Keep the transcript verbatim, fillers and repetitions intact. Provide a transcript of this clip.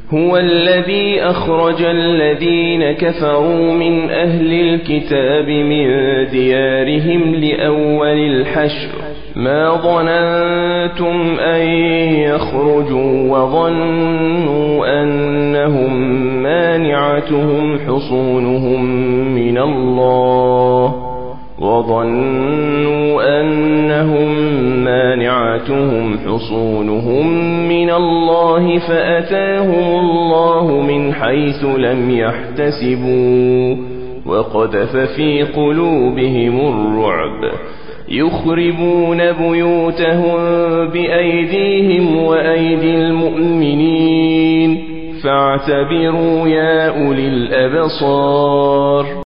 هو الذي أخرج الذين كفروا من أهل الكتاب من ديارهم لأول الحشر ما ظننتم أن يخرجوا وظنوا أنهم مانعتهم حصونهم من الله وظنوا أنهم مانعتهم حصونهم من الله فأتاهم الله من حيث لم يحتسبوا وقذف في قلوبهم الرعب يخربون بيوتهم بأيديهم وأيدي المؤمنين فاعتبروا يا أولي الأبصار.